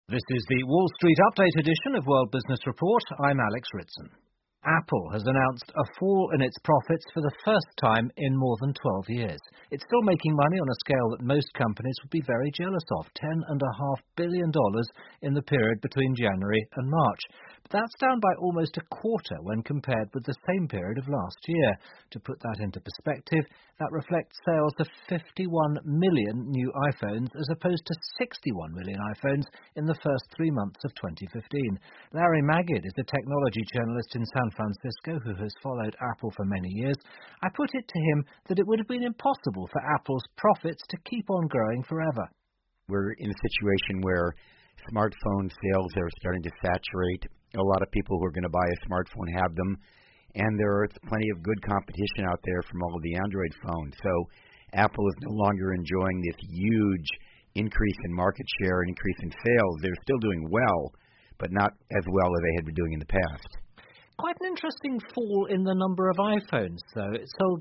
This is the Wall Street Update edition of World Business Report. I'm Alex Ritson. Apple has announced a fall in its profits for the first time in more than 12 years. It's still making money on a scale that most companies would be very jealous of, $10.5 billion in the period between January and March. But that's down by almost a quarter when compared with the same period of last year. To put that into perspective, that reflects sales of 51 million new iPhones as opposed to 61 million iPhones in the first 3 months of 2015. Larry Magid is a technology journalist in San Francisco who has followed Apple for many years. I put it to him that it would have been impossible for Apple's profits to keep on growing forever. We're in a situation where smartphone sales are starting to saturate. A lot of people who are going to buy a smartphone have them, and there are plenty of good competition out there from all of the Android phones. So Apple is no longer enjoying this huge increase in market share and increase in sales. They're still doing well, but not as well as they had been doing in the past. Quite an interesting fall in the number of iPhones, though. It sold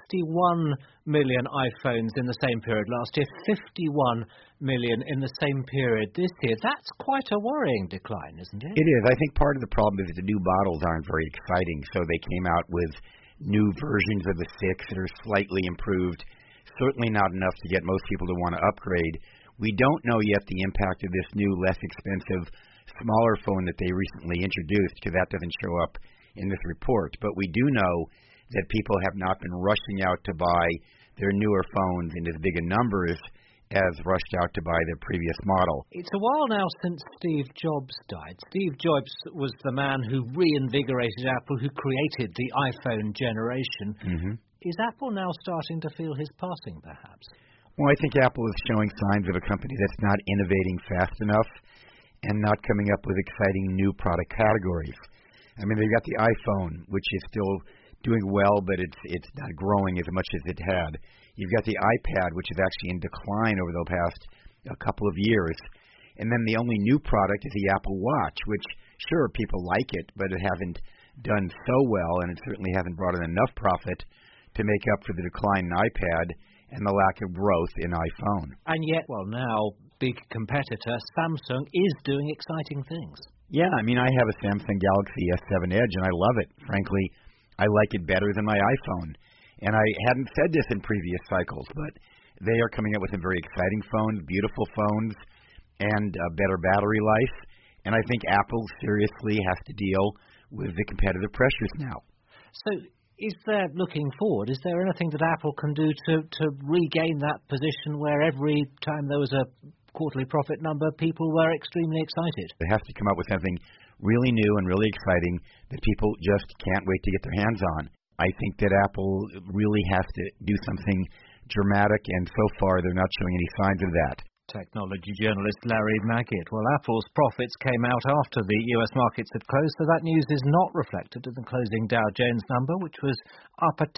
61 million iPhones in the same period last year, 51 million in the same period this year. That's quite a worrying decline, isn't it? It is. I think part of the problem is the new models aren't very exciting, so they came out with new versions of the 6 that are slightly improved, certainly not enough to get most people to want to upgrade. We don't know yet the impact of this new, less expensive smaller phone that they recently introduced, because that doesn't show up in this report. But we do know that people have not been rushing out to buy their newer phones in as big a numbers as rushed out to buy their previous model. It's a while now since Steve Jobs died. Steve Jobs was the man who reinvigorated Apple, who created the iPhone generation. Mm-hmm. Is Apple now starting to feel his passing, perhaps? Well, I think Apple is showing signs of a company that's not innovating fast enough and not coming up with exciting new product categories. I mean, they've got the iPhone, which is still doing well, but it's not growing as much as it had. You've got the iPad, which is actually in decline over the past couple of years. And then the only new product is the Apple Watch, which, sure, people like it, but it hasn't done so well, and it certainly hasn't brought in enough profit to make up for the decline in iPad and the lack of growth in iPhone. And yet, well, now, big competitor Samsung is doing exciting things. Yeah, I mean, I have a Samsung Galaxy S7 Edge, and I love it. Frankly, I like it better than my iPhone. And I hadn't said this in previous cycles, but they are coming up with some very exciting phones, beautiful phones, and better battery life. And I think Apple seriously has to deal with the competitive pressures now. So is there, looking forward, is there anything that Apple can do to regain that position where every time there was a quarterly profit number, people were extremely excited? They have to come up with something really new and really exciting that people just can't wait to get their hands on. I think that Apple really has to do something dramatic, and so far they're not showing any signs of that. Technology journalist Larry Magid. Well, Apple's profits came out after the US markets had closed, so that news is not reflected in the closing Dow Jones number, which was up 0.1%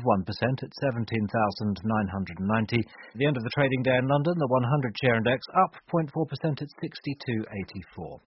at 17,990. At the end of the trading day in London, the 100 share index up 0.4% at 62.84.